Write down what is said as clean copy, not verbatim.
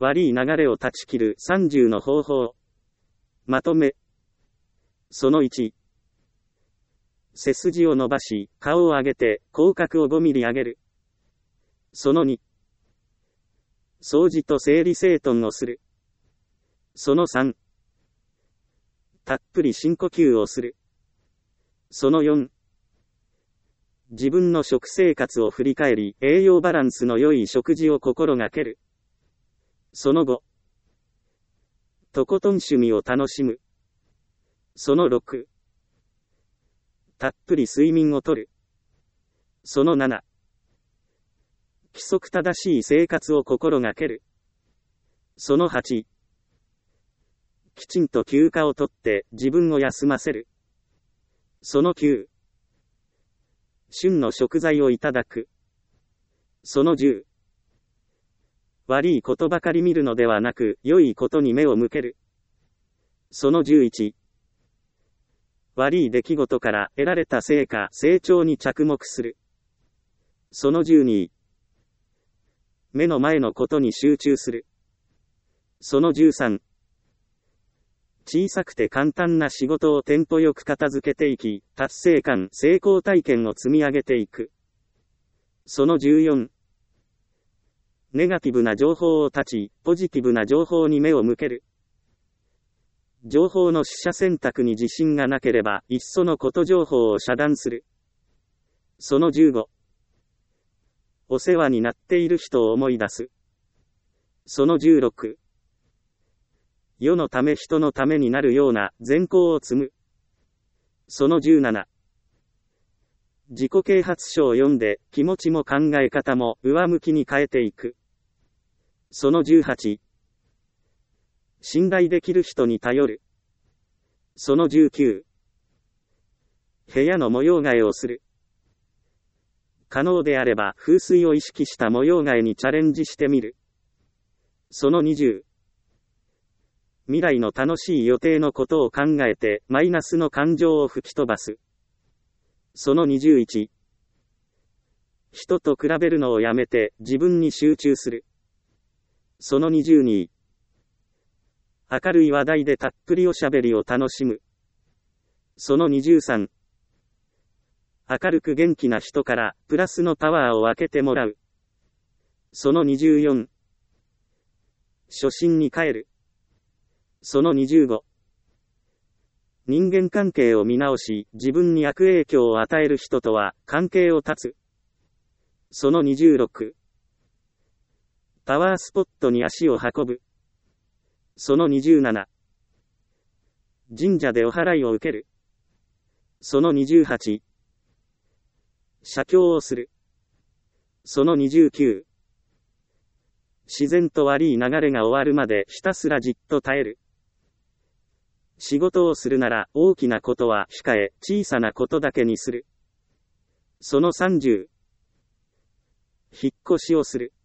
悪い流れを断ち切る30の方法。まとめ。その1。背筋を伸ばし、顔を上げて、口角を5ミリ上げる。その2。掃除と整理整頓をする。その3。たっぷり深呼吸をする。その4。自分の食生活を振り返り、栄養バランスの良い食事を心がける。その5。とことん趣味を楽しむ。その6。たっぷり睡眠をとる。その7。規則正しい生活を心がける。その8。きちんと休暇をとって自分を休ませる。その9。旬の食材をいただく。その10。悪いことばかり見るのではなく、良いことに目を向ける。その11。悪い出来事から得られた成果、成長に着目する。その12。目の前のことに集中する。その13。小さくて簡単な仕事をテンポよく片付けていき、達成感、成功体験を積み上げていく。その14。ネガティブな情報を断ち、ポジティブな情報に目を向ける。情報の取捨選択に自信がなければ、いっそのこと情報を遮断する。その15。お世話になっている人を思い出す。その16。世のため人のためになるような善行を積む。その17。自己啓発書を読んで気持ちも考え方も上向きに変えていく。その18。信頼できる人に頼る。その19。部屋の模様替えをする。可能であれば風水を意識した模様替えにチャレンジしてみる。その20。未来の楽しい予定のことを考えてマイナスの感情を吹き飛ばす。その21。人と比べるのをやめて自分に集中する。その22。明るい話題でたっぷりおしゃべりを楽しむ。その23。明るく元気な人からプラスのパワーを分けてもらう。その24。初心に帰る。その25。人間関係を見直し、自分に悪影響を与える人とは関係を断つ。その26。パワースポットに足を運ぶ。その27。神社でお祓いを受ける。その28。写経をする。その29。自然と悪い流れが終わるまでひたすらじっと耐える。仕事をするなら大きなことは控え、小さなことだけにする。その30。引っ越しをする。